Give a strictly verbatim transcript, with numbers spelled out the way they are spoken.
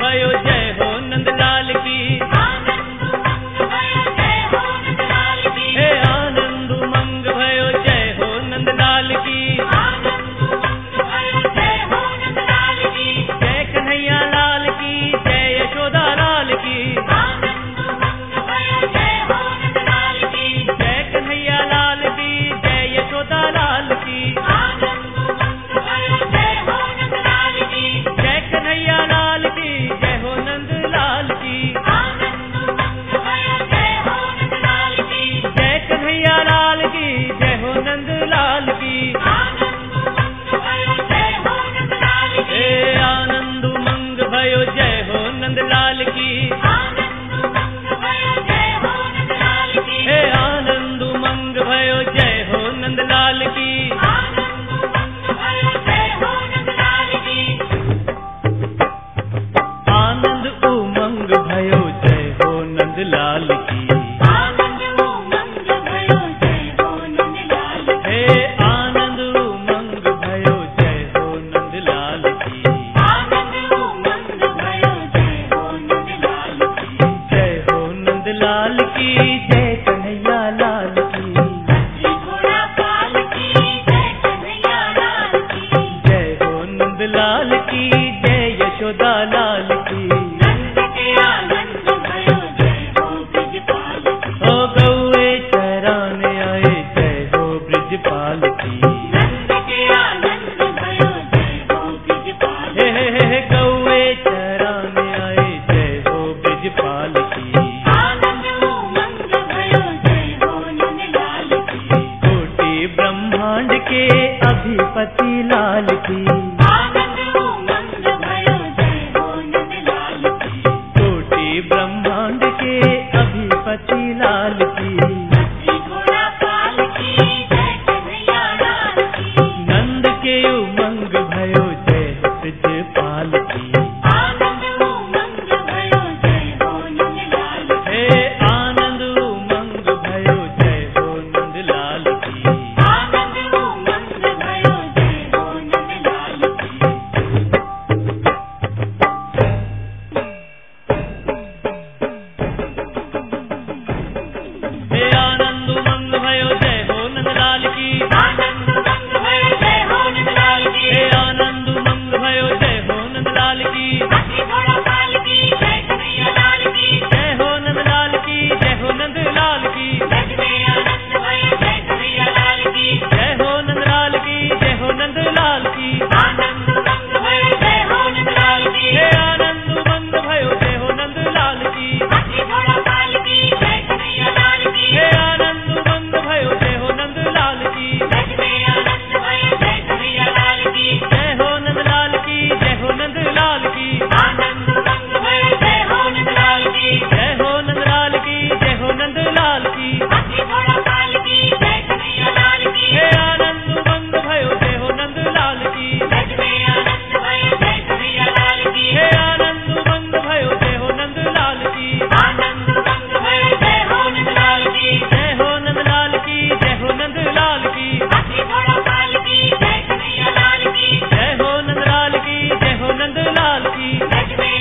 भयो जय हो नंदलाल की। आनंद उमंग भयो जय हो नंदलाल की। हे आनंद उमंग भयो जय हो नंदलाल की। आनंद उमंग भयो जय हो नंदलाल की। जय कन्हैया लाल की, जय यशोदा लाल की। आनंद उमंग भयो जय हो नंदलाल की। जय कन्हैया लाल की, जय यशोदा लाल की। आनंद उमंग भयो जय हो नंदलाल की। जय कन्हैया लाल की, जय हो नंदलाल की। आनंद उमंग भयो जय हो नंदलाल की। जय कन्हैया लाल की, जय हो नंदलाल की। आनंद उमंग भयो जय हो नंदलाल की। हे आनंद उमंग भयो जय हो नंदलाल की। आनंद उमंग भयो जय हो नंदलाल की। हे आनंद उमंग भयो जय हो नंदलाल की। आनंद उमंग भयो जय हो नंदलाल की। आनंद उमंग भयो जय हो नंदलाल की। आनंद उमंग भयो जय हो नंदलाल की। हे आनंद उमंग भयो जय हो नंदलाल की। आनंद उमंग भयो जय हो नंदलाल की। जय हो नंदलाल की, जय कन्हैया लाल की। हाथी घोड़ा पाल की जय कन्हैया लाल की। जय हो नंदलाल की, जय यशोदा लाल की। नंद के आनंद भयो जय हो ब्रजपाल की। ओ गौए चराने आए जय हो ब्रजपाल की। नंद के आनंद भयो जय हो ब्रजपाल हे हे हे हे गौए चराने आए जय हो ब्रजपाल की। आनंद उमंग भयो जय हो नंदलाल की। कोटि ब्रह्मांड के अधिपति लाल की। आनंद उमंग भयो जय हो नंदलाल की। कोटि ब्रह्मांड के अधिपति लाल की। हाथी घोड़ा पाल की जय कन्हैया लाल की। नंद के उमंग भयो जय ब्रजपाल की। आनंद उमंग भयो जय हो नंदलाल की। हे आनंद उमंग भयो जय हो नंदलाल की। आनंद उमंग भयो जय हो नंदलाल की। हे आनंद उमंग भयो जय हो नंदलाल की। आनंद उमंग भयो जय हो नंदलाल की। हे आनंद उमंग भयो जय हो नंदलाल की। हाथी घोड़ा पाल की जय कन्हैया लाल की। जय हो नंदलाल की, जय हो नंदलाल की। ब्रज में आनंद भयो जय कन्हैया लाल की। जय हो नंदलाल की, जय हो नंदलाल की। आनंद उमंग भयो जय हो नंदलाल की। हे आनंद उमंग भयो जय हो नंदलाल की। हाथी घोड़ा पाल की जय कन्हैया लाल की। हे आनंद उमंग भयो जय हो नंदलाल की। ब्रज में आनंद भयो जय कन्हैया लाल की। जय हो नंदलाल की, जय हो नंदलाल की। आनंद उमंग भयो जय हो नंदलाल की। जय हो नंदलाल की, जय हो नंदलाल की। हाथी घोड़ा पाल की जय कन्हैया लाल की। हे आनंद उमंग भयो जय हो नंदलाल की। ब्रज में आनंद भयो जय कन्हैया लाल की। हे आनंद उमंग भयो जय हो नंदलाल की। आनंद उमंग भयो जय हो नंदलाल की। जय हो नंदलाल की, जय हो नंदलाल की। हाथी घोड़ा पाल की जय कन्हैया लाल की। जय हो नंदलाल की, जय हो नंदलाल की। ब्रज में